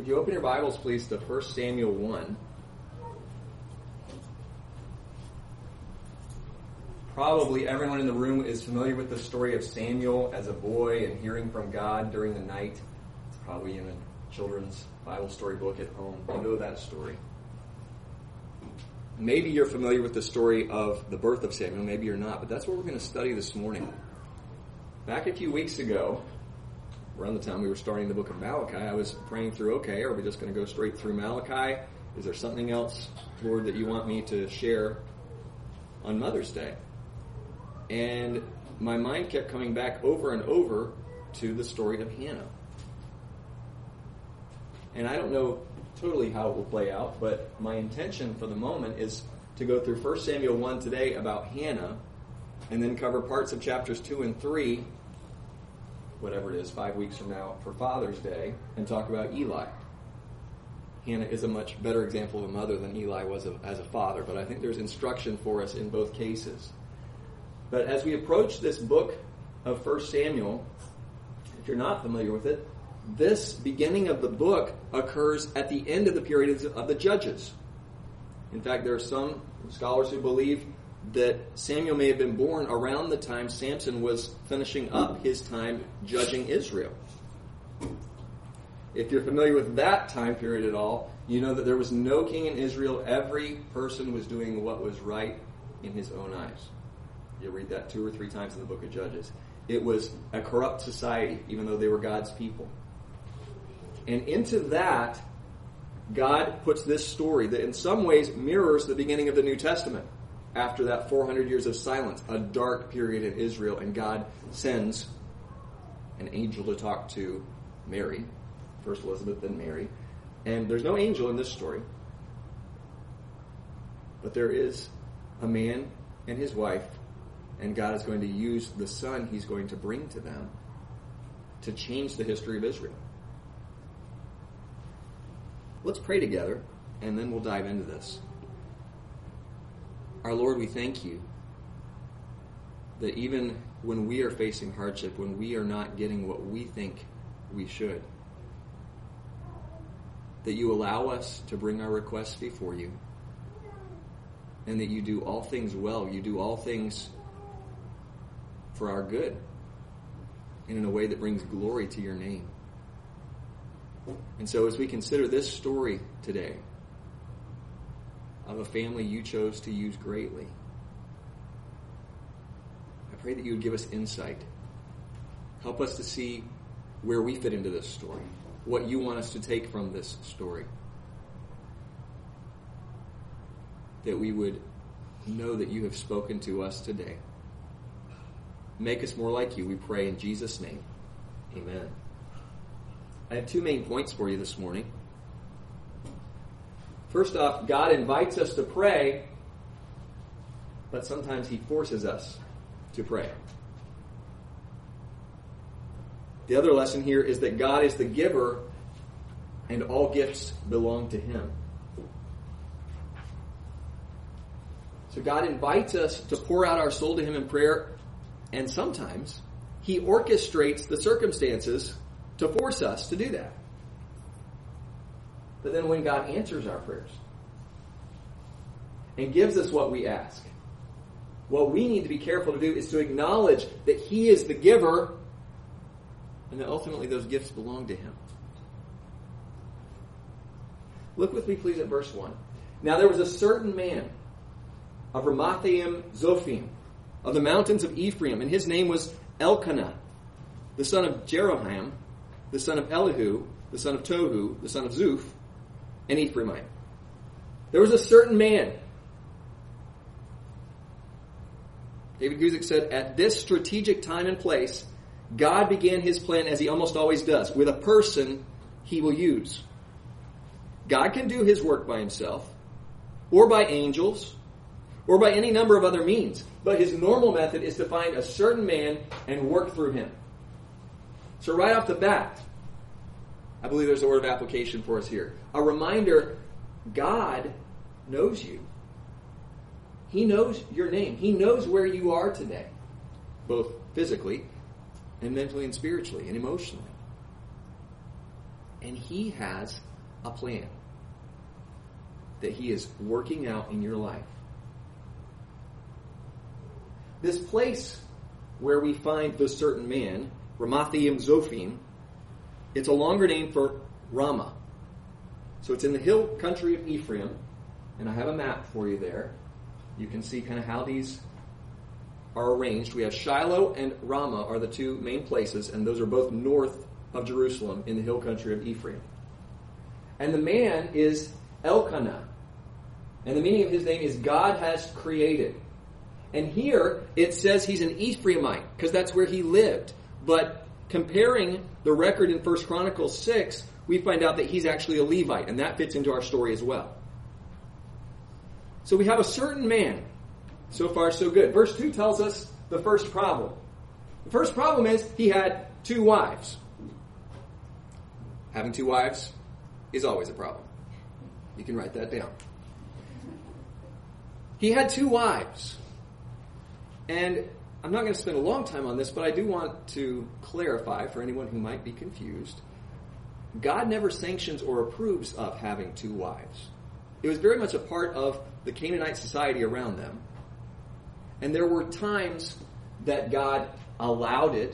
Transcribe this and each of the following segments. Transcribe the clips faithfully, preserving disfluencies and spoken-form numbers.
Would you open your Bibles, please, to First Samuel one? Probably everyone in the room is familiar with the story of Samuel as a boy and hearing from God during the night. It's probably in a children's Bible story book at home. You know that story. Maybe you're familiar with the story of the birth of Samuel. Maybe you're not, but that's what we're going to study this morning. Back a few weeks ago, around the time we were starting the book of Malachi, I was praying through, okay, are we just going to go straight through Malachi? Is there something else, Lord, that you want me to share on Mother's Day? And my mind kept coming back over and over to the story of Hannah. And I don't know totally how it will play out, but my intention for the moment is to go through First Samuel one today about Hannah, and then cover parts of chapters two and three, whatever it is, five weeks from now, for Father's Day, and talk about Eli. Hannah is a much better example of a mother than Eli was a, as a father, but I think there's instruction for us in both cases. But as we approach this book of First Samuel, if you're not familiar with it, this beginning of the book occurs at the end of the period of the Judges. In fact, there are some scholars who believe that Samuel may have been born around the time Samson was finishing up his time judging Israel. If you're familiar with that time period at all, you know that there was no king in Israel. Every person was doing what was right in his own eyes. You'll read that two or three times in the book of Judges. It was a corrupt society, even though they were God's people. And into that, God puts this story that in some ways mirrors the beginning of the New Testament. After that four hundred years of silence, a dark period in Israel, and God sends an angel to talk to Mary. First Elizabeth, then Mary. And there's no angel in this story. But there is a man and his wife, and God is going to use the son he's going to bring to them to change the history of Israel. Let's pray together, and then we'll dive into this. Our Lord, we thank you that even when we are facing hardship, when we are not getting what we think we should, that you allow us to bring our requests before you, and that you do all things well. You do all things for our good, and in a way that brings glory to your name. And so as we consider this story today of a family you chose to use greatly, I pray that you would give us insight. Help us to see where we fit into this story, what you want us to take from this story. That we would know that you have spoken to us today. Make us more like you, we pray in Jesus' name. Amen. I have two main points for you this morning. First off, God invites us to pray, but sometimes he forces us to pray. The other lesson here is that God is the giver, and all gifts belong to him. So God invites us to pour out our soul to him in prayer, and sometimes he orchestrates the circumstances to force us to do that. But then when God answers our prayers and gives us what we ask, what we need to be careful to do is to acknowledge that he is the giver, and that ultimately those gifts belong to him. Look with me, please, at verse one. Now there was a certain man of Ramathaim Zophim, of the mountains of Ephraim, and his name was Elkanah, the son of Jeroham, the son of Elihu, the son of Tohu, the son of Zuph, an Ephraimite. There was a certain man. David Guzik said, at this strategic time and place, God began his plan as he almost always does, with a person he will use. God can do his work by himself, or by angels, or by any number of other means. But his normal method is to find a certain man and work through him. So right off the bat, I believe there's a word of application for us here. A reminder, God knows you. He knows your name. He knows where you are today, both physically and mentally and spiritually and emotionally. And he has a plan that he is working out in your life. This place where we find the certain man, Ramathaim Zophim, it's a longer name for Ramah. So it's in the hill country of Ephraim, and I have a map for you there. You can see kind of how these are arranged. We have Shiloh and Ramah are the two main places, and those are both north of Jerusalem in the hill country of Ephraim. And the man is Elkanah. And the meaning of his name is God has created. And here it says he's an Ephraimite because that's where he lived. But comparing the record in First Chronicles six, we find out that he's actually a Levite, and that fits into our story as well. So we have a certain man. So far, so good. Verse two tells us the first problem. The first problem is he had two wives. Having two wives is always a problem. You can write that down. He had two wives. And I'm not going to spend a long time on this, but I do want to clarify for anyone who might be confused. God never sanctions or approves of having two wives. It was very much a part of the Canaanite society around them. And there were times that God allowed it,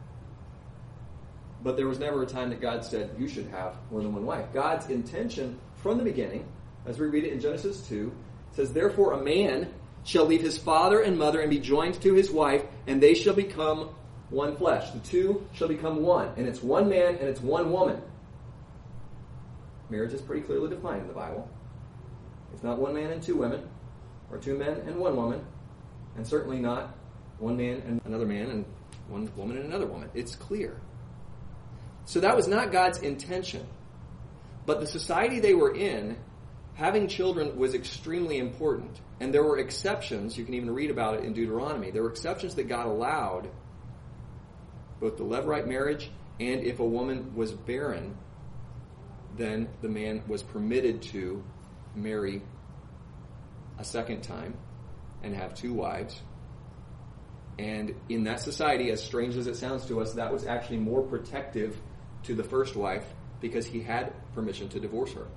but there was never a time that God said, you should have more than one wife. God's intention from the beginning, as we read it in Genesis two, says, therefore a man shall leave his father and mother and be joined to his wife, and they shall become one flesh. The two shall become one, and it's one man and it's one woman. Marriage is pretty clearly defined in the Bible. It's not one man and two women, or two men and one woman, and certainly not one man and another man and one woman and another woman. It's clear. So that was not God's intention. But the society they were in, having children was extremely important. And there were exceptions. You can even read about it in Deuteronomy. There were exceptions that God allowed, both the Levirate marriage and if a woman was barren, then the man was permitted to marry a second time and have two wives. And in that society, as strange as it sounds to us, that was actually more protective to the first wife because he had permission to divorce her.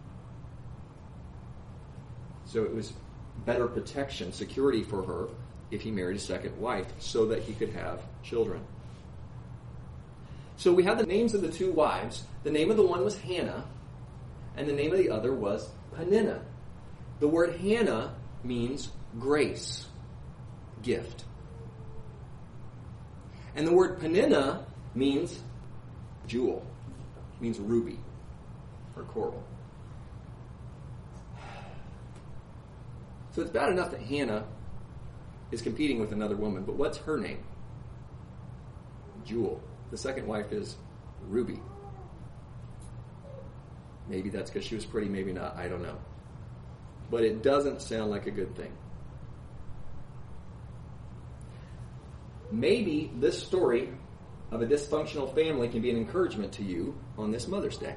So it was better protection, security for her if he married a second wife so that he could have children. So we have the names of the two wives. The name of the one was Hannah, and the name of the other was Peninnah. The word Hannah means grace, gift. And the word Peninnah means jewel, means ruby or coral. So it's bad enough that Hannah is competing with another woman, but what's her name? Jewel. The second wife is Ruby. Maybe that's because she was pretty, maybe not, I don't know. But it doesn't sound like a good thing. Maybe this story of a dysfunctional family can be an encouragement to you on this Mother's Day.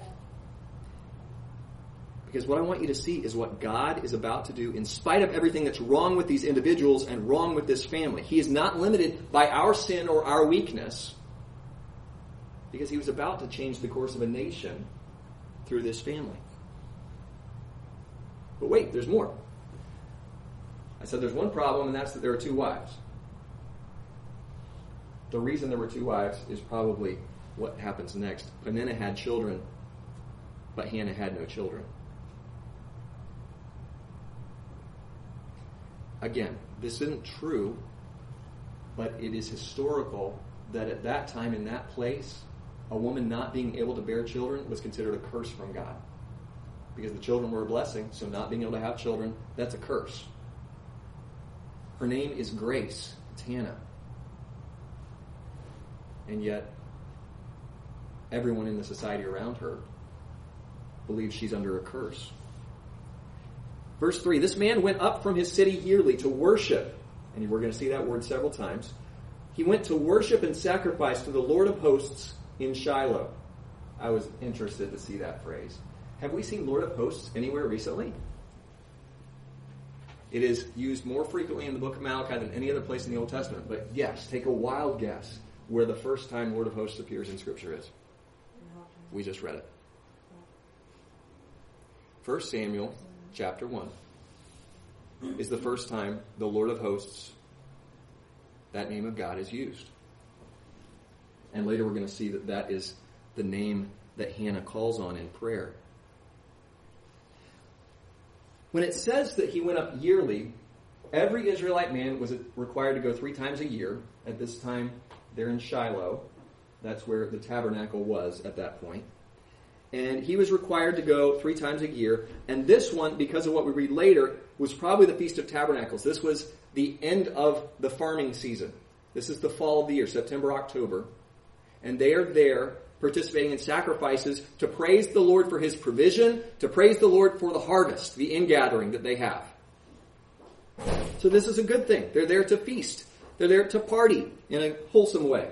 Because what I want you to see is what God is about to do in spite of everything that's wrong with these individuals and wrong with this family. He is not limited by our sin or our weakness, because he was about to change the course of a nation through this family. But wait, there's more. I said there's one problem, and that's that there are two wives. The reason there were two wives is probably what happens next. Peninnah had children, but Hannah had no children. Again, this isn't true, but it is historical that at that time in that place, a woman not being able to bear children was considered a curse from God. Because the children were a blessing, so not being able to have children, that's a curse. Her name is Grace. It's Hannah. And yet, everyone in the society around her believes she's under a curse. Verse three, this man went up from his city yearly to worship. And we're going to see that word several times. He went to worship and sacrifice to the Lord of hosts in Shiloh. I was interested to see that phrase. Have we seen Lord of hosts anywhere recently? It is used more frequently in the book of Malachi than any other place in the Old Testament. But yes, take a wild guess where the first time Lord of hosts appears in Scripture is. We just read it. First Samuel chapter one is the first time the Lord of hosts, that name of God, is used. And later we're going to see that that is the name that Hannah calls on in prayer. When it says that he went up yearly, every Israelite man was required to go three times a year. At this time, they're in Shiloh. That's where the tabernacle was at that point. And he was required to go three times a year. And this one, because of what we read later, was probably the Feast of Tabernacles. This was the end of the farming season. This is the fall of the year, September, October. And they are there participating in sacrifices to praise the Lord for his provision, to praise the Lord for the harvest, the ingathering that they have. So this is a good thing. They're there to feast. They're there to party in a wholesome way.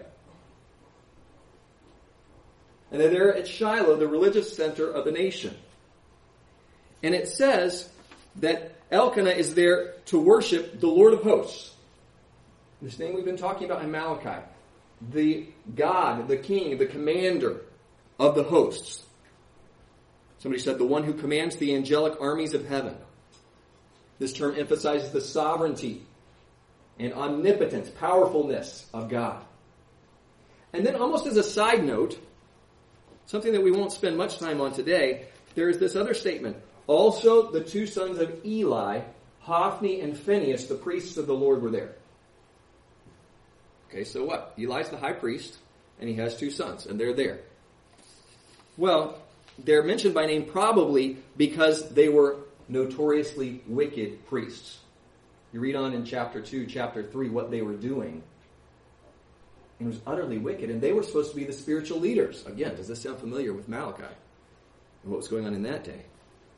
And they're there at Shiloh, the religious center of the nation. And it says that Elkanah is there to worship the Lord of hosts. This thing we've been talking about in Malachi. The God, the king, the commander of the hosts. Somebody said the one who commands the angelic armies of heaven. This term emphasizes the sovereignty and omnipotence, powerfulness of God. And then almost as a side note, something that we won't spend much time on today, there is this other statement. Also the two sons of Eli, Hophni and Phinehas, the priests of the Lord, were there. Okay, so what? Eli's the high priest, and he has two sons, and they're there. Well, they're mentioned by name probably because they were notoriously wicked priests. You read on in chapter two, chapter three, what they were doing. It was utterly wicked, and they were supposed to be the spiritual leaders. Again, does this sound familiar with Malachi and what was going on in that day?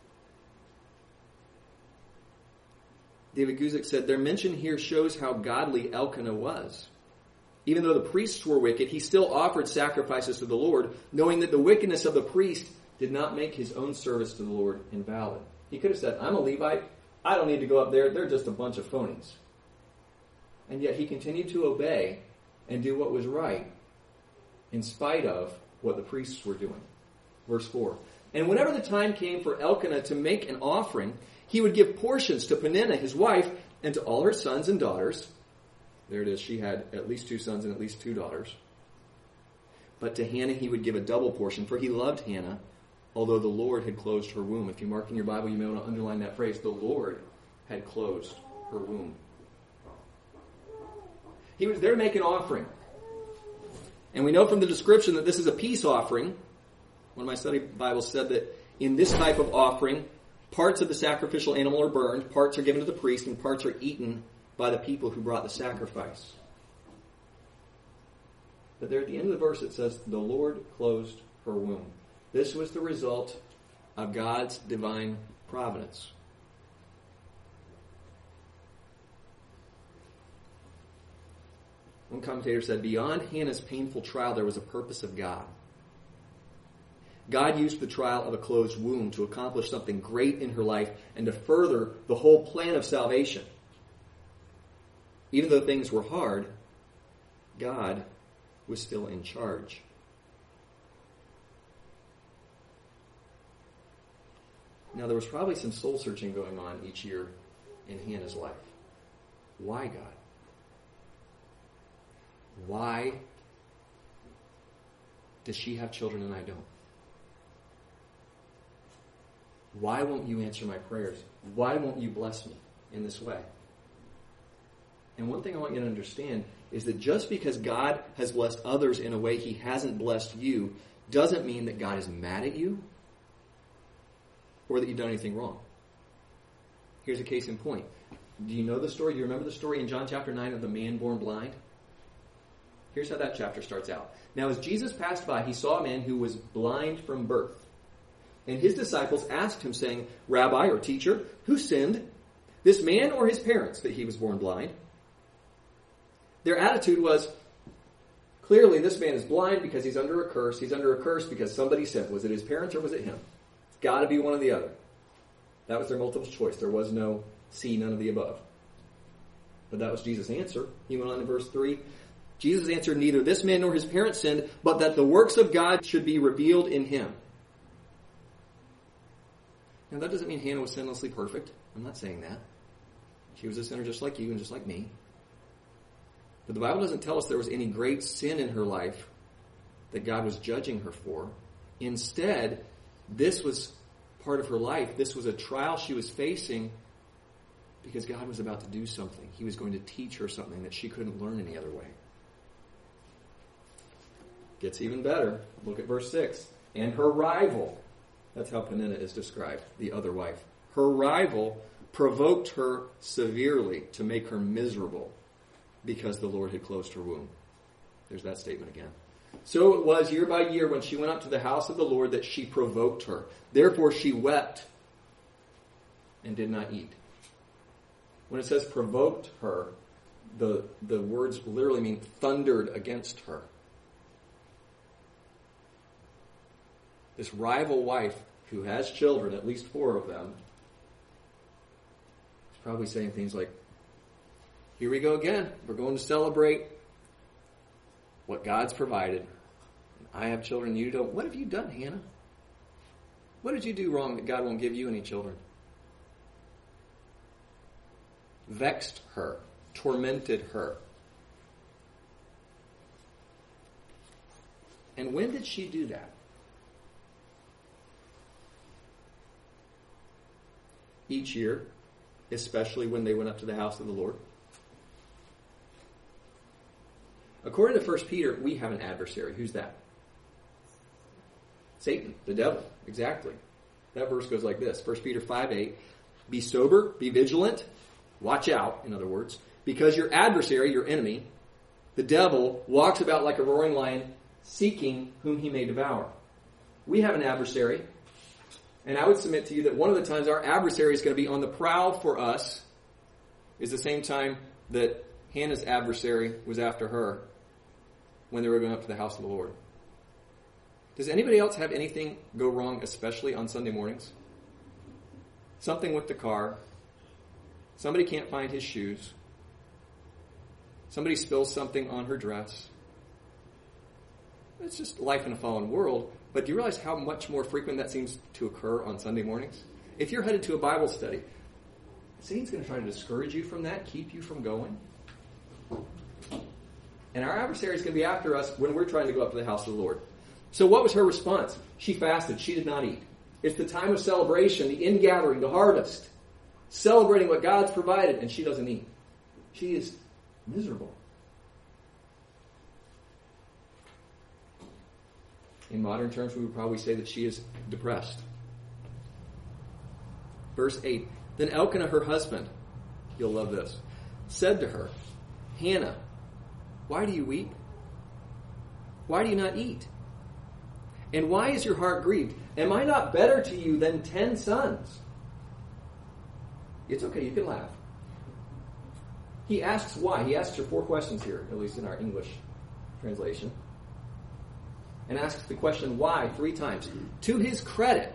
David Guzik said, their mention here shows how godly Elkanah was. Even though the priests were wicked, he still offered sacrifices to the Lord, knowing that the wickedness of the priest did not make his own service to the Lord invalid. He could have said, I'm a Levite. I don't need to go up there. They're just a bunch of phonies. And yet he continued to obey and do what was right in spite of what the priests were doing. Verse four. And whenever the time came for Elkanah to make an offering, he would give portions to Peninnah, his wife, and to all her sons and daughters. There it is. She had at least two sons and at least two daughters. But to Hannah he would give a double portion, for he loved Hannah, although the Lord had closed her womb. If you mark in your Bible, you may want to underline that phrase. The Lord had closed her womb. He was there to make an offering. And we know from the description that this is a peace offering. One of my study Bibles said that in this type of offering, parts of the sacrificial animal are burned, parts are given to the priest, and parts are eaten by the people who brought the sacrifice. But there at the end of the verse it says, the Lord closed her womb. This was the result of God's divine providence. One commentator said, beyond Hannah's painful trial, there was a purpose of God. God used the trial of a closed womb to accomplish something great in her life and to further the whole plan of salvation. Even though things were hard, God was still in charge. Now, there was probably some soul searching going on each year in Hannah's life. Why, God? Why does she have children and I don't? Why won't you answer my prayers? Why won't you bless me in this way? And one thing I want you to understand is that just because God has blessed others in a way he hasn't blessed you doesn't mean that God is mad at you or that you've done anything wrong. Here's a case in point. Do you know the story? Do you remember the story in John chapter nine of the man born blind? Here's how that chapter starts out. Now, as Jesus passed by, he saw a man who was blind from birth. And his disciples asked him, saying, Rabbi or teacher, who sinned, this man or his parents, that he was born blind? Their attitude was, clearly this man is blind because he's under a curse. He's under a curse because somebody sinned. Was it his parents or was it him? It's got to be one or the other. That was their multiple choice. There was no C, none of the above. But that was Jesus' answer. He went on to verse three. Jesus answered, neither this man nor his parents sinned, but that the works of God should be revealed in him. Now, that doesn't mean Hannah was sinlessly perfect. I'm not saying that. She was a sinner just like you and just like me. But the Bible doesn't tell us there was any great sin in her life that God was judging her for. Instead, this was part of her life. This was a trial she was facing because God was about to do something. He was going to teach her something that she couldn't learn any other way. Gets even better. Look at verse six. And her rival, that's how Peninnah is described, the other wife. Her rival provoked her severely to make her miserable because the Lord had closed her womb. There's that statement again. So it was year by year when she went up to the house of the Lord that she provoked her. Therefore she wept and did not eat. When it says provoked her, the, the words literally mean thundered against her. This rival wife who has children, at least four of them, is probably saying things like, here we go again. We're going to celebrate what God's provided. I have children, you don't. What have you done, Hannah? What did you do wrong that God won't give you any children? Vexed her, tormented her. And when did she do that? Each year, especially when they went up to the house of the Lord. According to First Peter, we have an adversary. Who's that? Satan, the devil. Exactly. That verse goes like this. First Peter five eight. Be sober, be vigilant, watch out, in other words, because your adversary, your enemy, the devil, walks about like a roaring lion, seeking whom he may devour. We have an adversary, and I would submit to you that one of the times our adversary is going to be on the prowl for us is the same time that Hannah's adversary was after her when they were going up to the house of the Lord. Does anybody else have anything go wrong, especially on Sunday mornings? Something with the car. Somebody can't find his shoes. Somebody spills something on her dress. It's just life in a fallen world. But do you realize how much more frequent that seems to occur on Sunday mornings? If you're headed to a Bible study, Satan's going to try to discourage you from that, keep you from going. And our adversary is going to be after us when we're trying to go up to the house of the Lord. So what was her response? She fasted. She did not eat. It's the time of celebration, the ingathering, the harvest. Celebrating what God's provided, and she doesn't eat. She is miserable. In modern terms, we would probably say that she is depressed. Verse eight. Then Elkanah, her husband, you'll love this, said to her, Hannah, why do you weep? Why do you not eat? And why is your heart grieved? Am I not better to you than ten sons? It's okay, you can laugh. He asks why. He asks her four questions here, at least in our English translation. And asks the question why three times. To his credit,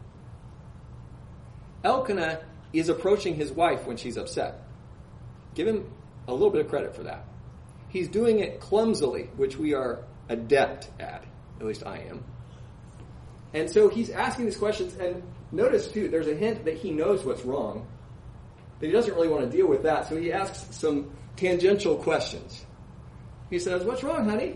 Elkanah is approaching his wife when she's upset. Give him a little bit of credit for that. He's doing it clumsily, which we are adept at. At least I am. And so he's asking these questions, and notice too, there's a hint that he knows what's wrong, but he doesn't really want to deal with that, so he asks some tangential questions. He says, what's wrong, honey?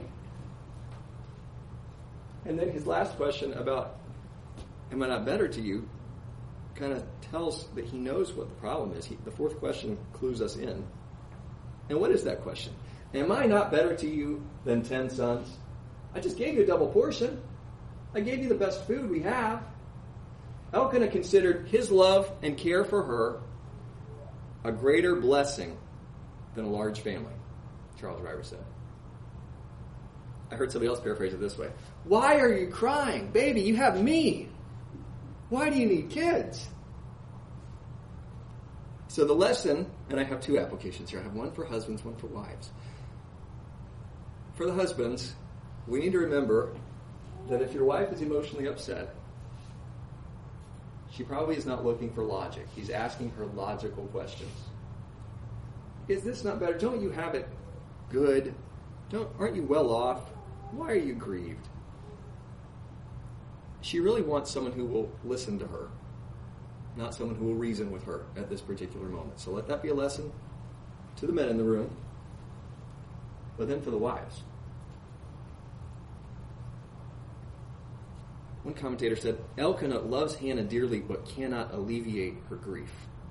And then his last question about, am I not better to you, kind of tells that he knows what the problem is. He, the fourth question clues us in. And what is that question? Am I not better to you than ten sons? I just gave you a double portion. I gave you the best food we have. Elkanah considered his love and care for her a greater blessing than a large family, Charles Ryver said. I heard somebody else paraphrase it this way. Why are you crying? Baby, you have me. Why do you need kids? So the lesson, and I have two applications here. I have one for husbands, one for wives. For the husbands, we need to remember that if your wife is emotionally upset, she probably is not looking for logic. He's asking her logical questions. Is this not better? Don't you have it good? Don't, aren't you well off? Why are you grieved? She really wants someone who will listen to her. not someone who will reason with her at this particular moment. So let that be a lesson to the men in the room, but then for the wives. One commentator said, Elkanah loves Hannah dearly, but cannot alleviate her grief.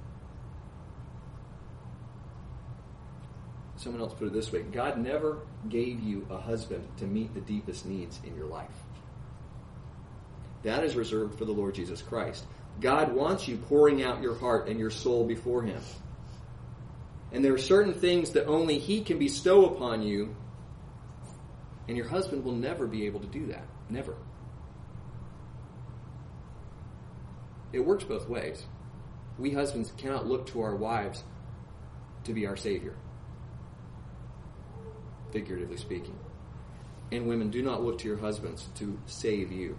Someone else put it this way: God never gave you a husband to meet the deepest needs in your life. That is reserved for the Lord Jesus Christ. God wants you pouring out your heart and your soul before Him. And there are certain things that only He can bestow upon you, and your husband will never be able to do that. Never. It works both ways. We husbands cannot look to our wives to be our Savior, figuratively speaking. And women, do not look to your husbands to save you.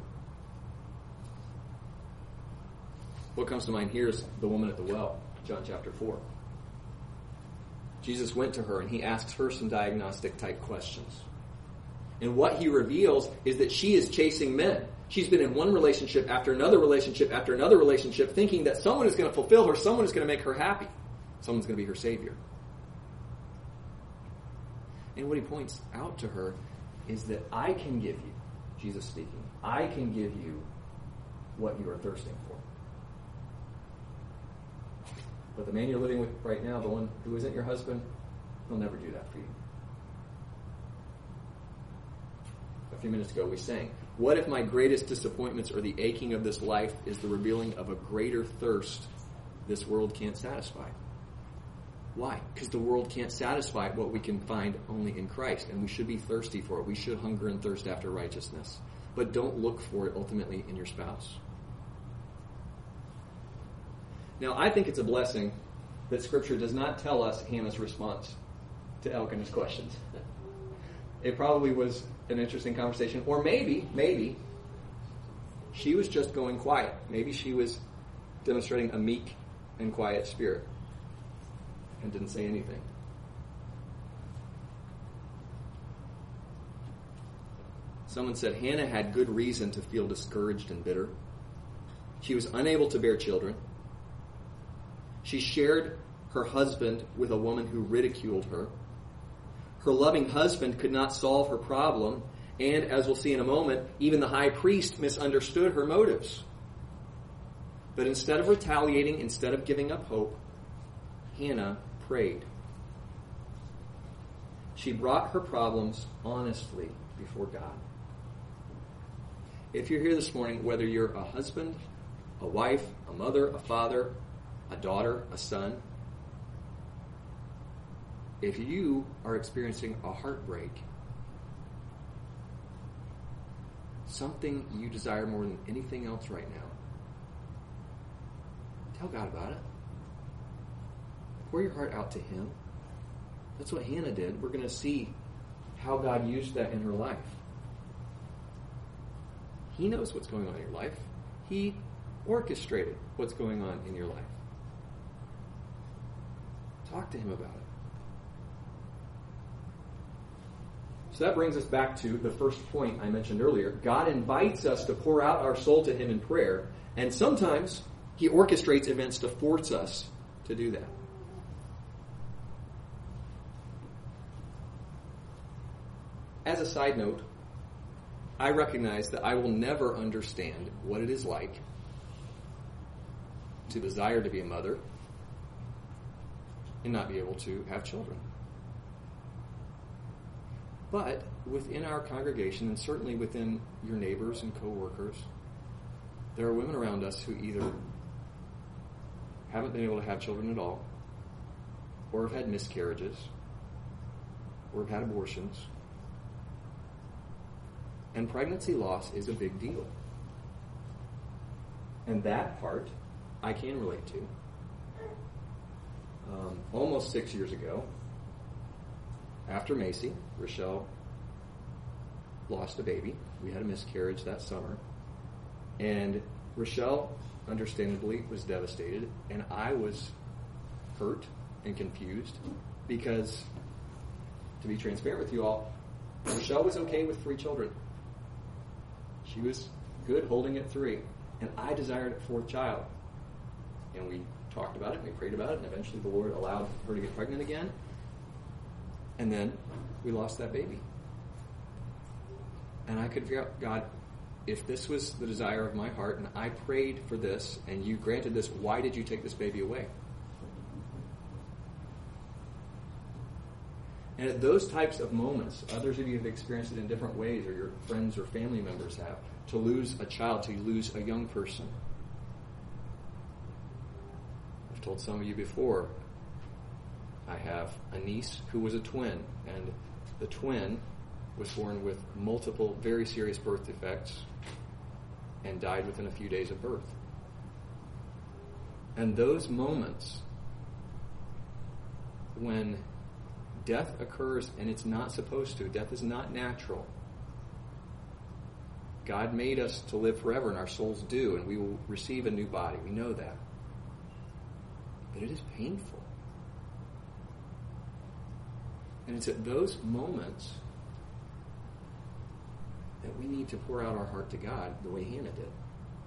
What comes to mind here is the woman at the well, John chapter four. Jesus went to her and He asks her some diagnostic type questions. And what He reveals is that she is chasing men. She's been in one relationship after another relationship after another relationship, thinking that someone is going to fulfill her, someone is going to make her happy, someone's going to be her Savior. And what He points out to her is that I can give you, Jesus speaking, I can give you what you are thirsting for. But the man you're living with right now, the one who isn't your husband, he'll never do that for you. A few minutes ago we sang, what if my greatest disappointments or the aching of this life is the revealing of a greater thirst this world can't satisfy? Why? Because the world can't satisfy what we can find only in Christ, and we should be thirsty for it. We should hunger and thirst after righteousness. But don't look for it ultimately in your spouse. Now, I think it's a blessing that Scripture does not tell us Hannah's response to Elkanah's questions. It probably was an interesting conversation, or maybe, maybe, she was just going quiet. Maybe she was demonstrating a meek and quiet spirit and didn't say anything. Someone said Hannah had good reason to feel discouraged and bitter. She was unable to bear children. She shared her husband with a woman who ridiculed her. Her loving husband could not solve her problem, and as we'll see in a moment, even the high priest misunderstood her motives. But instead of retaliating, instead of giving up hope, Hannah prayed. She brought her problems honestly before God. If you're here this morning, whether you're a husband, a wife, a mother, a father, a daughter, a son, if you are experiencing a heartbreak, something you desire more than anything else right now, tell God about it. Pour your heart out to Him. That's what Hannah did. We're going to see how God used that in her life. He knows what's going on in your life. He orchestrated what's going on in your life. Talk to Him about it. So that brings us back to the first point I mentioned earlier. God invites us to pour out our soul to Him in prayer, and sometimes He orchestrates events to force us to do that. As a side note, I recognize that I will never understand what it is like to desire to be a mother and not be able to have children. But within our congregation, and certainly within your neighbors and co-workers, there are women around us who either haven't been able to have children at all, or have had miscarriages, or have had abortions. And pregnancy loss is a big deal. And that part I can relate to. Um, almost six years ago, after Macy, Rochelle lost a baby. We had a miscarriage that summer. And Rochelle, understandably, was devastated. And I was hurt and confused because, to be transparent with you all, Rochelle was okay with three children. She was good holding at three. And I desired a fourth child. And we talked about it, and we prayed about it, and eventually the Lord allowed her to get pregnant again. And then we lost that baby. And I could figure out, God, if this was the desire of my heart, and I prayed for this, and you granted this, why did you take this baby away? And at those types of moments, others of you have experienced it in different ways, or your friends or family members have, to lose a child, to lose a young person. I've told some of you before, I have a niece who was a twin, and the twin was born with multiple very serious birth defects and died within a few days of birth. And those moments when death occurs, and it's not supposed to, death is not natural. God made us to live forever, and our souls do, and we will receive a new body. We know that. But it is painful. And it's at those moments that we need to pour out our heart to God the way Hannah did.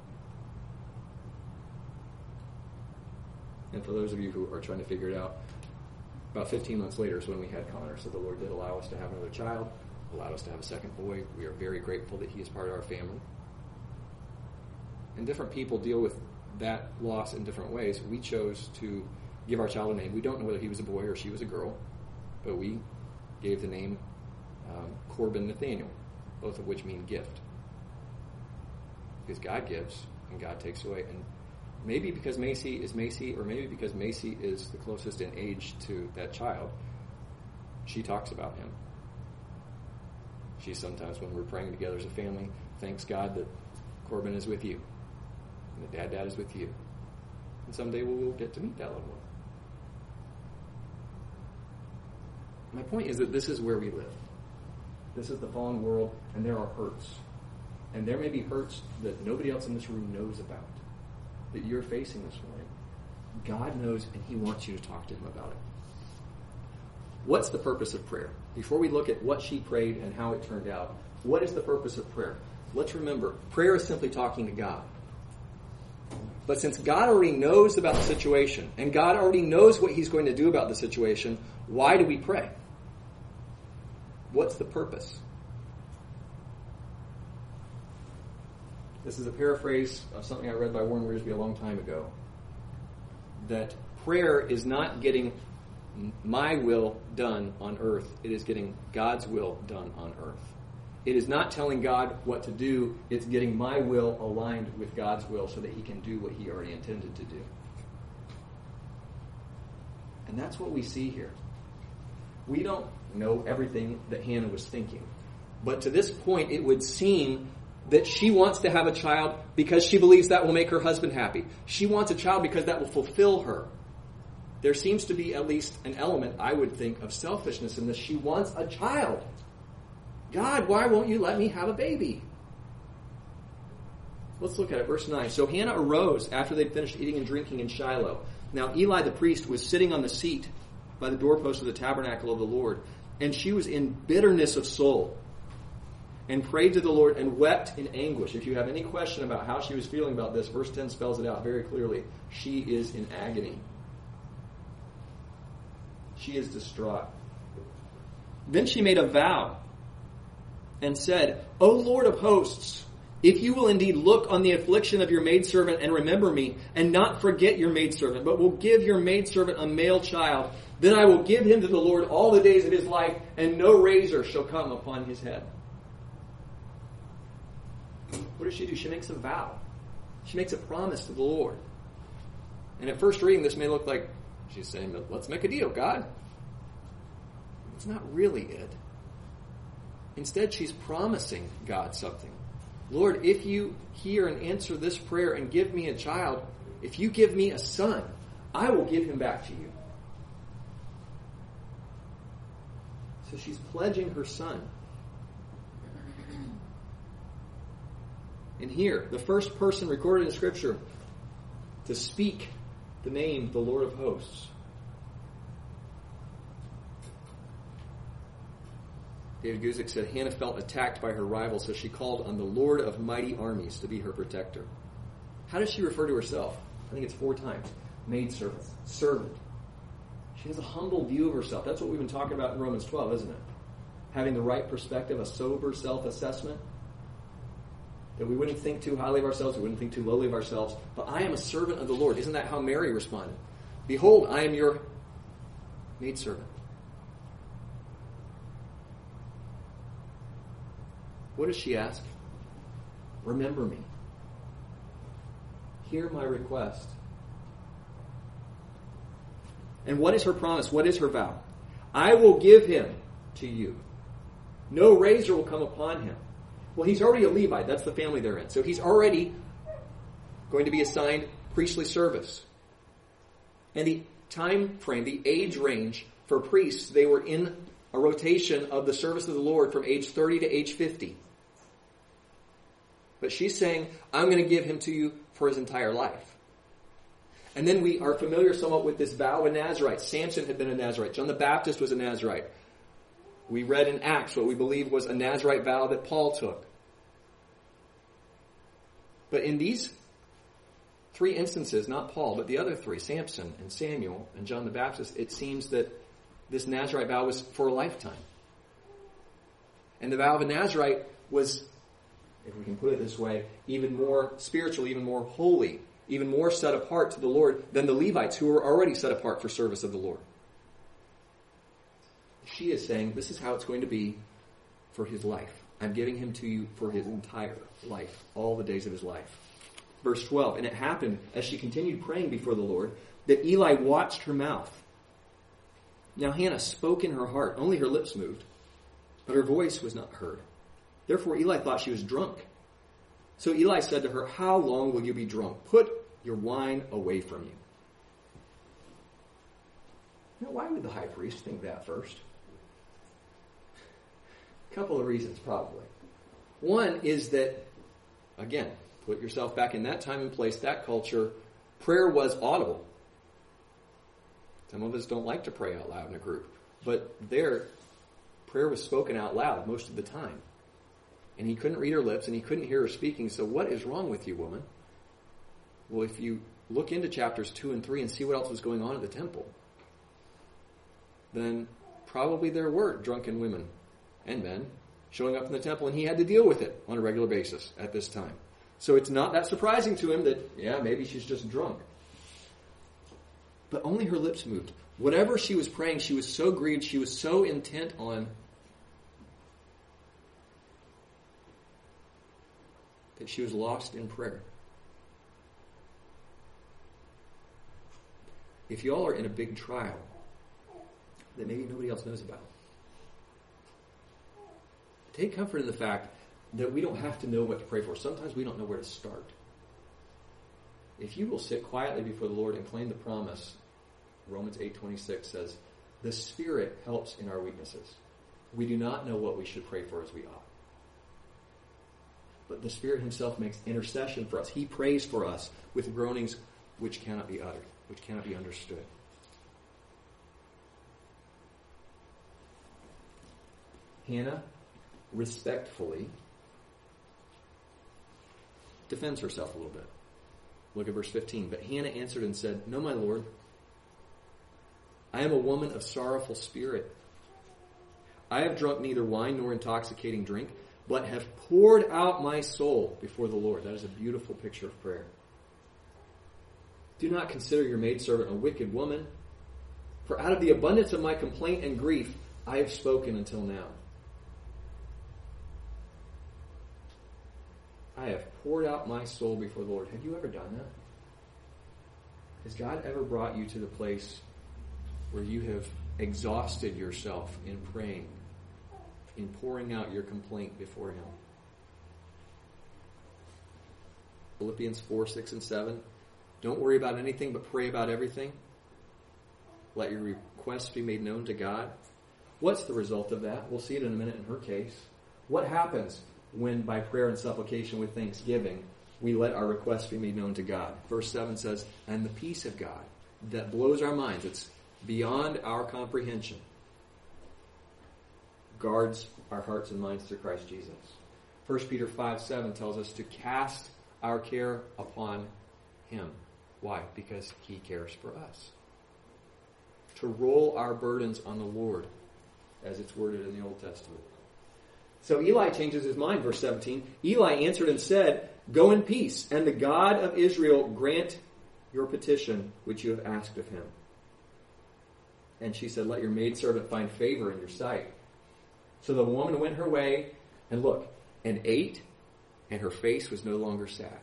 And for those of you who are trying to figure it out, about fifteen months later is when we had Connor. So the Lord did allow us to have another child, allowed us to have a second boy. We are very grateful that he is part of our family. And different people deal with that loss in different ways. We chose to give our child a name. We don't know whether he was a boy or she was a girl, but we gave the name um, Corbin Nathaniel, both of which mean gift. Because God gives and God takes away. And maybe because Macy is Macy, or maybe because Macy is the closest in age to that child, she talks about him. She sometimes, when we're praying together as a family, thanks God that Corbin is with you, and that Dad Dad is with you. And someday we'll get to meet that little one. My point is that this is where we live. This is the fallen world, and there are hurts. And there may be hurts that nobody else in this room knows about, that you're facing this morning. God knows, and He wants you to talk to Him about it. What's the purpose of prayer? Before we look at what she prayed and how it turned out, what is the purpose of prayer? Let's remember, prayer is simply talking to God. But since God already knows about the situation, and God already knows what He's going to do about the situation, why do we pray? What's the purpose? This is a paraphrase of something I read by Warren Wiersbe a long time ago. That prayer is not getting my will done on earth. It is getting God's will done on earth. It is not telling God what to do. It's getting my will aligned with God's will so that He can do what He already intended to do. And that's what we see here. We don't know everything that Hannah was thinking. But to this point, it would seem that she wants to have a child because she believes that will make her husband happy. She wants a child because that will fulfill her. There seems to be at least an element, I would think, of selfishness in this. She wants a child. God, why won't you let me have a baby? Let's look at it. Verse nine. So Hannah arose after they'd finished eating and drinking in Shiloh. Now Eli the priest was sitting on the seat by the doorpost of the tabernacle of the Lord, and she was in bitterness of soul, and prayed to the Lord and wept in anguish. If you have any question about how she was feeling about this, verse ten spells it out very clearly. She is in agony. She is distraught. Then she made a vow and said, O Lord of hosts, if you will indeed look on the affliction of your maidservant and remember me, and not forget your maidservant, but will give your maidservant a male child, then I will give him to the Lord all the days of his life, and no razor shall come upon his head. What does she do? She makes a vow. She makes a promise to the Lord. And at first reading, this may look like she's saying, let's make a deal, God. It's not really it. Instead, she's promising God something. Lord, if you hear and answer this prayer and give me a child, if you give me a son, I will give him back to you. So she's pledging her son. And here, the first person recorded in Scripture to speak the name, the Lord of hosts. David Guzik said, Hannah felt attacked by her rival, so she called on the Lord of mighty armies to be her protector. How does she refer to herself? I think it's four times. Maidservant, servant. She has a humble view of herself. That's what we've been talking about in Romans twelve, isn't it? Having the right perspective, a sober self-assessment. That we wouldn't think too highly of ourselves, we wouldn't think too lowly of ourselves. But I am a servant of the Lord. Isn't that how Mary responded? Behold, I am your maidservant. What does she ask? Remember me. Hear my request. And what is her promise? What is her vow? I will give him to you. No razor will come upon him. Well, he's already a Levite. That's the family they're in. So he's already going to be assigned priestly service. And the time frame, the age range for priests, they were in a rotation of the service of the Lord from age thirty to age fifty. But she's saying, I'm going to give him to you for his entire life. And then we are familiar somewhat with this vow of Nazarite. Samson had been a Nazarite. John the Baptist was a Nazarite. We read in Acts what we believe was a Nazarite vow that Paul took. But in these three instances, not Paul, but the other three, Samson and Samuel and John the Baptist, it seems that this Nazarite vow was for a lifetime. And the vow of a Nazarite was, if we can put it this way, even more spiritual, even more holy, even more set apart to the Lord than the Levites who were already set apart for service of the Lord. She is saying, this is how it's going to be for his life. I'm giving him to you for his entire life, all the days of his life. Verse twelve, and it happened, as she continued praying before the Lord, that Eli watched her mouth. Now Hannah spoke in her heart, only her lips moved, but her voice was not heard. Therefore Eli thought she was drunk. So Eli said to her, how long will you be drunk? Put your wine away from you. Now, why would the high priest think that first? A couple of reasons, probably. One is that, again, put yourself back in that time and place, that culture, prayer was audible. Some of us don't like to pray out loud in a group, but there, prayer was spoken out loud most of the time. And he couldn't read her lips, and he couldn't hear her speaking, so what is wrong with you, woman? Well, if you look into chapters two and three and see what else was going on at the temple, then probably there were drunken women and men showing up in the temple, and he had to deal with it on a regular basis at this time. So it's not that surprising to him that, yeah, maybe she's just drunk. But only her lips moved. Whatever she was praying, she was so grieved, she was so intent on that she was lost in prayer. If y'all are in a big trial that maybe nobody else knows about, take comfort in the fact that we don't have to know what to pray for. Sometimes we don't know where to start. If you will sit quietly before the Lord and claim the promise, Romans eight twenty-six says, the Spirit helps in our weaknesses. We do not know what we should pray for as we ought. But the Spirit himself makes intercession for us. He prays for us with groanings which cannot be uttered, which cannot be understood. Hannah respectfully defends herself a little bit. Look at verse fifteen. But Hannah answered and said, no, my Lord, I am a woman of sorrowful spirit. I have drunk neither wine nor intoxicating drink, but have poured out my soul before the Lord. That is a beautiful picture of prayer. Do not consider your maidservant a wicked woman, for out of the abundance of my complaint and grief, I have spoken until now. I have poured out my soul before the Lord. Have you ever done that? Has God ever brought you to the place where you have exhausted yourself in praying, in pouring out your complaint before Him? Philippians four, six, and seven. Don't worry about anything, but pray about everything. Let your requests be made known to God. What's the result of that? We'll see it in a minute in her case. What happens when by prayer and supplication with thanksgiving, we let our requests be made known to God? Verse seven says, and the peace of God that blows our minds, it's beyond our comprehension, guards our hearts and minds through Christ Jesus. First Peter five, seven tells us to cast our care upon Him. Why? Because he cares for us. To roll our burdens on the Lord, as it's worded in the Old Testament. So Eli changes his mind, verse seventeen. Eli answered and said, "Go in peace, and the God of Israel grant your petition which you have asked of him." And she said, "Let your maidservant find favor in your sight." So the woman went her way, and look, and ate, and her face was no longer sad.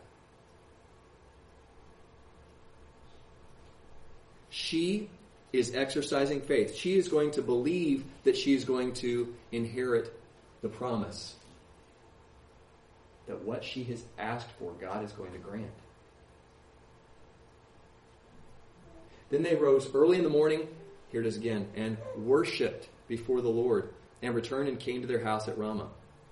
She is exercising faith. She is going to believe that she is going to inherit the promise. That what she has asked for, God is going to grant. Then they rose early in the morning, here it is again, and worshipped before the Lord, and returned and came to their house at Ramah.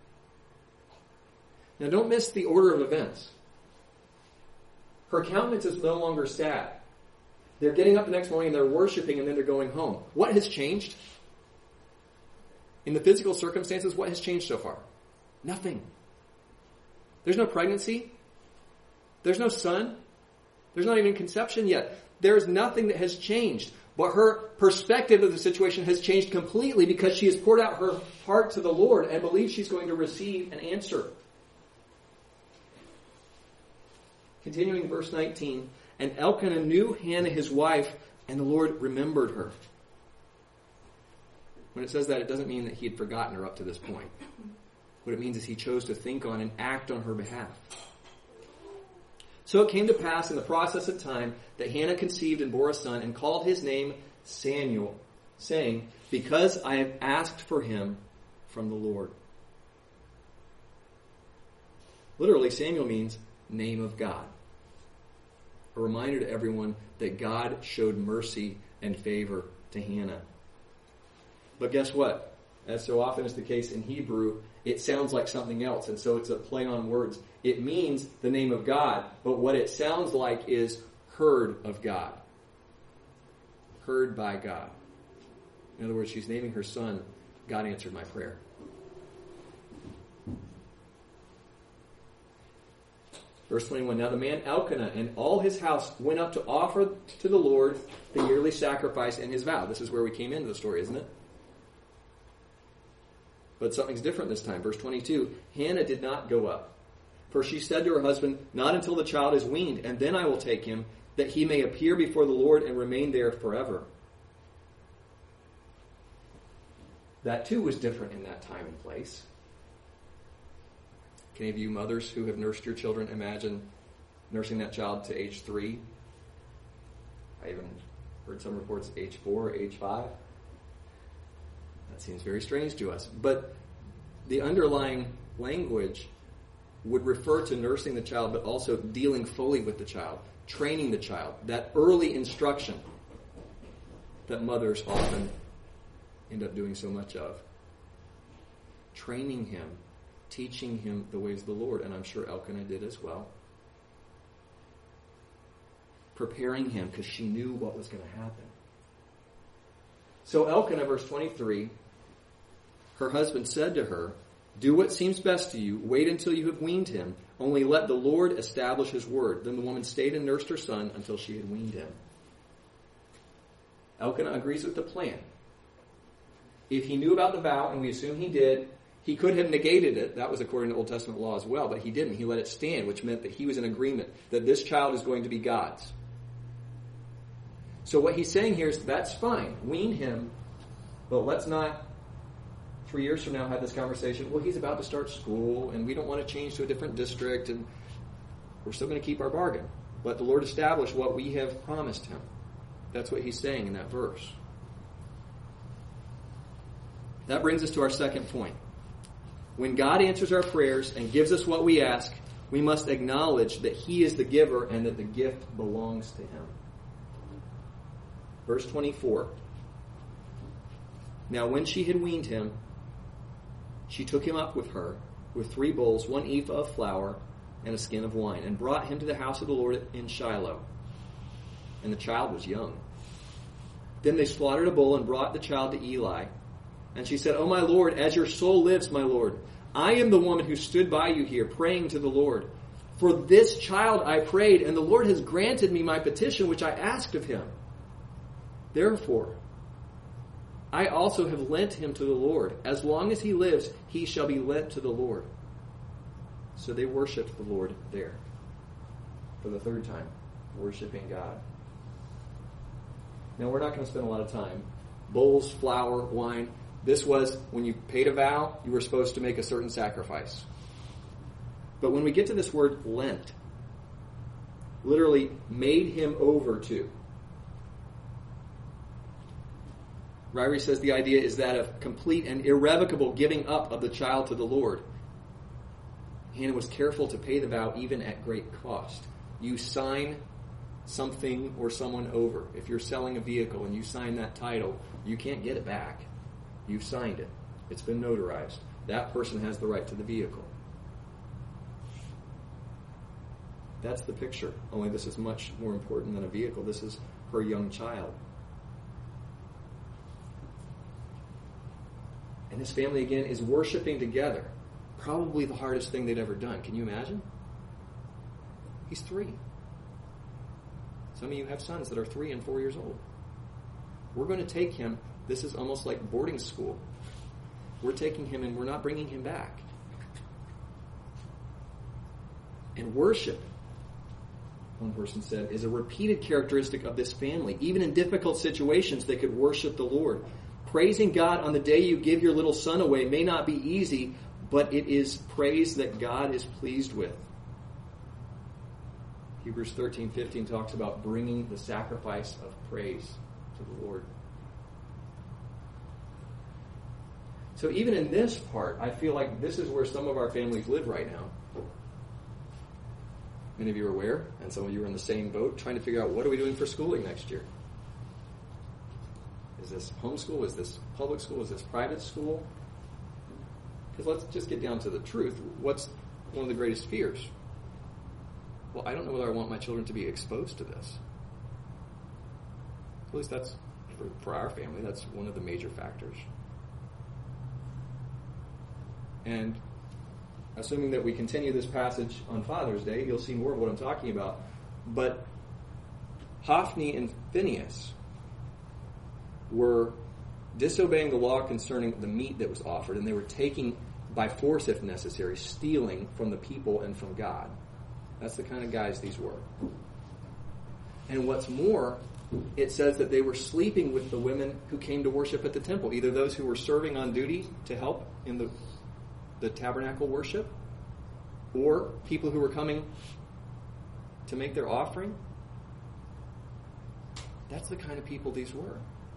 Now don't miss the order of events. Her countenance is no longer sad. They're getting up the next morning and they're worshiping and then they're going home. What has changed? In the physical circumstances, what has changed so far? Nothing. There's no pregnancy. There's no son. There's not even conception yet. There's nothing that has changed. But her perspective of the situation has changed completely because she has poured out her heart to the Lord and believes she's going to receive an answer. Continuing verse nineteen, and Elkanah knew Hannah his wife, and the Lord remembered her. When it says that, it doesn't mean that he had forgotten her up to this point. What it means is he chose to think on and act on her behalf. So it came to pass in the process of time that Hannah conceived and bore a son and called his name Samuel, saying, "Because I have asked for him from the Lord." Literally, Samuel means name of God. A reminder to everyone that God showed mercy and favor to Hannah. But guess what? As so often is the case in Hebrew, it sounds like something else, and so it's a play on words. It means the name of God, but what it sounds like is heard of God. Heard by God. In other words, she's naming her son, God answered my prayer. Verse twenty-one, now the man Elkanah and all his house went up to offer to the Lord the yearly sacrifice and his vow. This is where we came into the story, isn't it? But something's different this time. Verse twenty-two, Hannah did not go up, for she said to her husband, not until the child is weaned, and then I will take him, that he may appear before the Lord and remain there forever. That too was different in that time and place. Can any of you mothers who have nursed your children imagine nursing that child to age three? I even heard some reports age four or age five. That seems very strange to us. But the underlying language would refer to nursing the child, but also dealing fully with the child, training the child. That early instruction that mothers often end up doing so much of. Training him, teaching him the ways of the Lord, and I'm sure Elkanah did as well. Preparing him because she knew what was going to happen. So Elkanah, verse twenty-three, her husband said to her, do what seems best to you. Wait until you have weaned him. Only let the Lord establish his word. Then the woman stayed and nursed her son until she had weaned him. Elkanah agrees with the plan. If he knew about the vow, and we assume he did, he could have negated it. That was according to Old Testament law as well, but he didn't. He let it stand, which meant that he was in agreement that this child is going to be God's. So what he's saying here is, that's fine. Wean him, but let's not, three years from now, have this conversation. Well, he's about to start school, and we don't want to change to a different district, and we're still going to keep our bargain. Let the Lord establish what we have promised him. That's what he's saying in that verse. That brings us to our second point. When God answers our prayers and gives us what we ask, we must acknowledge that he is the giver and that the gift belongs to him. Verse twenty-four. Now when she had weaned him, she took him up with her, with three bowls, one ephah of flour, and a skin of wine, and brought him to the house of the Lord in Shiloh. And the child was young. Then they slaughtered a bull and brought the child to Eli. And she said, O my Lord, as your soul lives, my Lord, I am the woman who stood by you here, praying to the Lord. For this child I prayed, and the Lord has granted me my petition which I asked of him. Therefore, I also have lent him to the Lord. As long as he lives, he shall be lent to the Lord. So they worshipped the Lord there. For the third time, worshiping God. Now, we're not going to spend a lot of time. Bowls, flour, wine. This was, when you paid a vow, you were supposed to make a certain sacrifice. But when we get to this word lent, literally made him over to. Ryrie says the idea is that of complete and irrevocable giving up of the child to the Lord. Hannah was careful to pay the vow even at great cost. You sign something or someone over. If you're selling a vehicle and you sign that title, you can't get it back. You've signed it. It's been notarized. That person has the right to the vehicle. That's the picture. Only this is much more important than a vehicle. This is her young child. And his family, again, is worshiping together. Probably the hardest thing they'd ever done. Can you imagine? He's three. Some of you have sons that are three and four years old. We're going to take him. This is almost like boarding school. We're taking him and we're not bringing him back. And worship, one person said, is a repeated characteristic of this family. Even in difficult situations, they could worship the Lord. Praising God on the day you give your little son away may not be easy, but it is praise that God is pleased with. Hebrews thirteen fifteen talks about bringing the sacrifice of praise to the Lord. So even in this part, I feel like this is where some of our families live right now. Many of you are aware, and some of you are in the same boat, trying to figure out what are we doing for schooling next year. Is this homeschool? Is this public school? Is this private school? Because let's just get down to the truth. What's one of the greatest fears? Well, I don't know whether I want my children to be exposed to this. At least that's, for, for our family, that's one of the major factors. And assuming that we continue this passage on Father's Day, you'll see more of what I'm talking about. But Hophni and Phinehas were disobeying the law concerning the meat that was offered, and they were taking, by force if necessary, stealing from the people and from God. That's the kind of guys these were. And what's more, it says that they were sleeping with the women who came to worship at the temple, either those who were serving on duty to help in the, the tabernacle worship, or people who were coming to make their offering. That's the kind of people these were.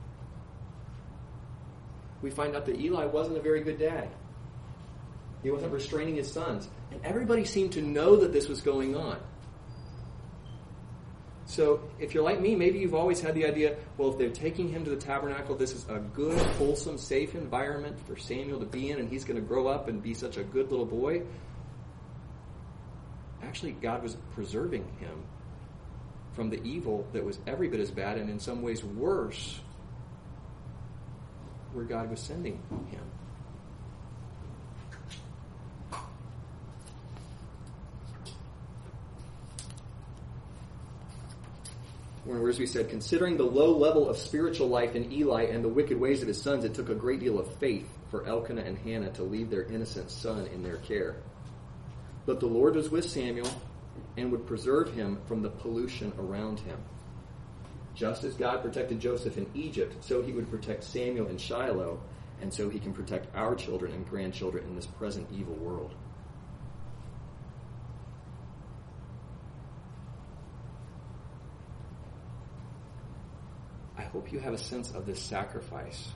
We find out that Eli wasn't a very good dad. He wasn't restraining his sons. And everybody seemed to know that this was going on. So if you're like me, maybe you've always had the idea, well, if they're taking him to the tabernacle, this is a good, wholesome, safe environment for Samuel to be in, and he's going to grow up and be such a good little boy. Actually, God was preserving him from the evil that was every bit as bad and in some ways worse where God was sending him. Or as we said, considering the low level of spiritual life in Eli and the wicked ways of his sons, it took a great deal of faith for Elkanah and Hannah to leave their innocent son in their care. But the Lord was with Samuel and would preserve him from the pollution around him. Just as God protected Joseph in Egypt, so he would protect Samuel in Shiloh, and so he can protect our children and grandchildren in this present evil world. I hope you have a sense of this sacrifice.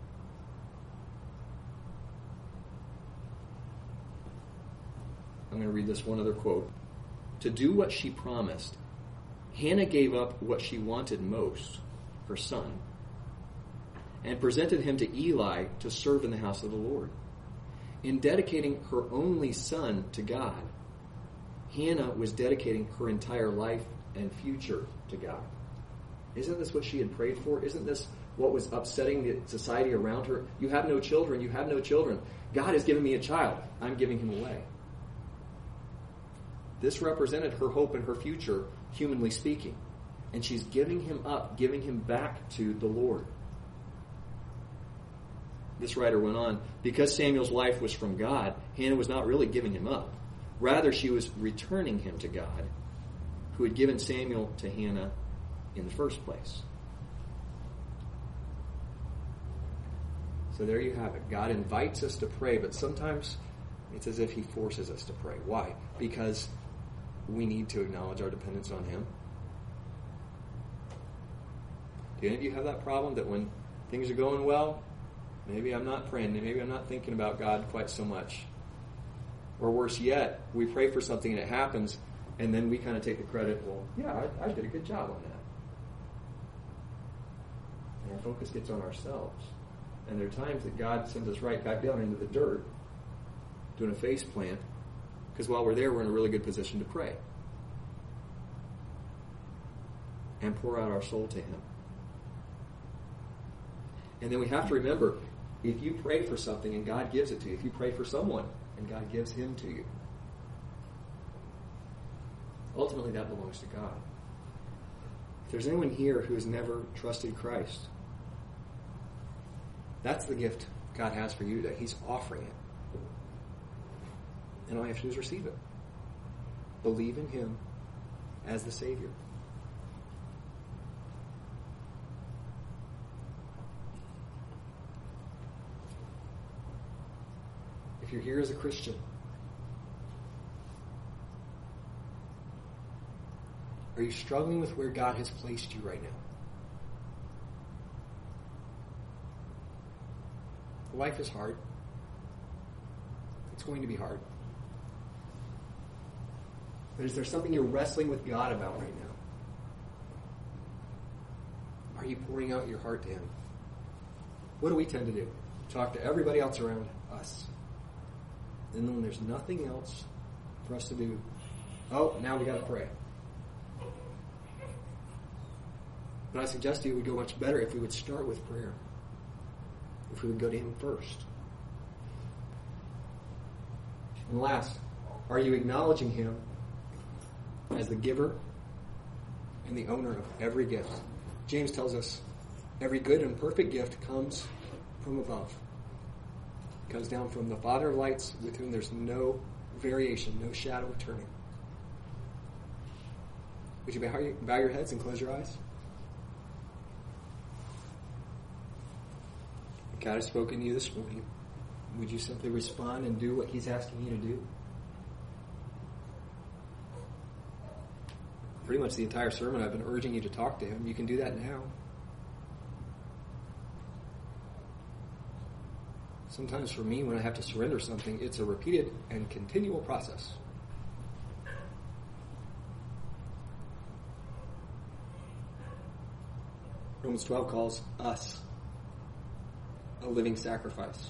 I'm going to read this one other quote. To do what she promised, Hannah gave up what she wanted most, her son, and presented him to Eli to serve in the house of the Lord. In dedicating her only son to God, Hannah was dedicating her entire life and future to God. Isn't this what she had prayed for? Isn't this what was upsetting the society around her? You have no children. You have no children. God has given me a child. I'm giving him away. This represented her hope and her future, humanly speaking. And she's giving him up, giving him back to the Lord. This writer went on, because Samuel's life was from God, Hannah was not really giving him up. Rather, she was returning him to God, who had given Samuel to Hannah in the first place. So there you have it. God invites us to pray, but sometimes it's as if he forces us to pray. Why? Because we need to acknowledge our dependence on him. Do any of you have that problem that when things are going well, maybe I'm not praying, maybe I'm not thinking about God quite so much? Or worse yet, we pray for something and it happens, and then we kind of take the credit, well, yeah, I, I did a good job on that. And our focus gets on ourselves. And there are times that God sends us right back down into the dirt, doing a face plant, because while we're there, we're in a really good position to pray and pour out our soul to him. And then we have to remember, if you pray for something and God gives it to you, if you pray for someone and God gives him to you, ultimately that belongs to God. If there's anyone here who has never trusted Christ, that's the gift God has for you today. He's offering it. And all you have to do is receive it. Believe in him as the Savior. If you're here as a Christian, are you struggling with where God has placed you right now? Life is hard. It's going to be hard. But is there something you're wrestling with God about right now? Are you pouring out your heart to him? What do we tend to do? Talk to everybody else around us. And then when there's nothing else for us to do, oh, now we got to pray. But I suggest to you it would go much better if we would start with prayer. If we would go to him first. And last, are you acknowledging him as the giver and the owner of every gift? James tells us every good and perfect gift comes from above. It comes down from the Father of lights, with whom there's no variation, no shadow of turning. Would you bow your, bow your heads and close your eyes? God has spoken to you this morning. Would you simply respond and do what he's asking you to do? Pretty much the entire sermon I've been urging you to talk to him. You can do that now. Sometimes for me, when I have to surrender something, it's a repeated and continual process. Romans twelve calls us a living sacrifice.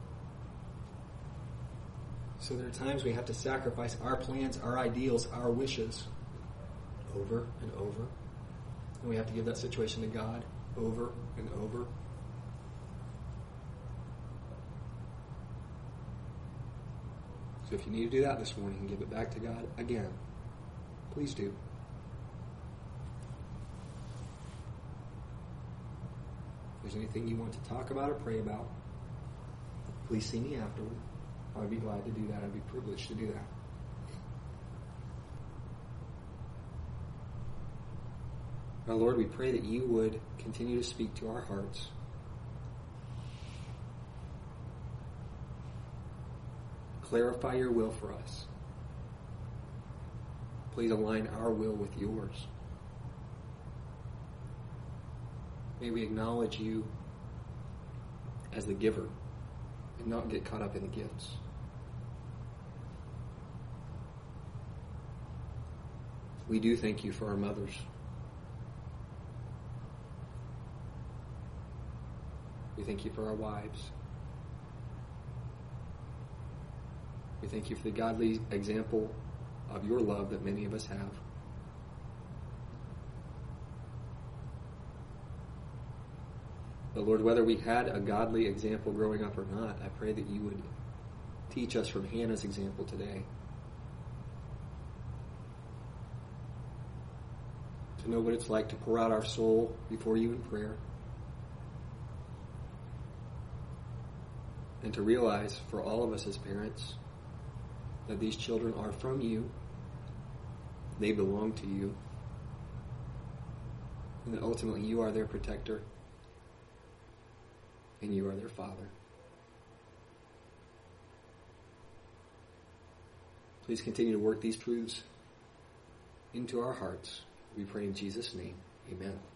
So there are times we have to sacrifice our plans, our ideals, our wishes over and over. And we have to give that situation to God over and over. So if you need to do that this morning and give it back to God again, please do. If there's anything you want to talk about or pray about, please see me afterward. I'd be glad to do that. I'd be privileged to do that. Now, Lord, we pray that you would continue to speak to our hearts. Clarify your will for us. Please align our will with yours. May we acknowledge you as the giver and not get caught up in the gifts. We do thank you for our mothers. We thank you for our wives. We thank you for the godly example of your love that many of us have. But Lord, whether we had a godly example growing up or not, I pray that you would teach us from Hannah's example today. to know what it's like to pour out our soul before you in prayer, and to realize for all of us as parents that these children are from you, they belong to you, and that ultimately you are their protector and you are their Father. Please continue to work these truths into our hearts. We pray in Jesus' name. Amen.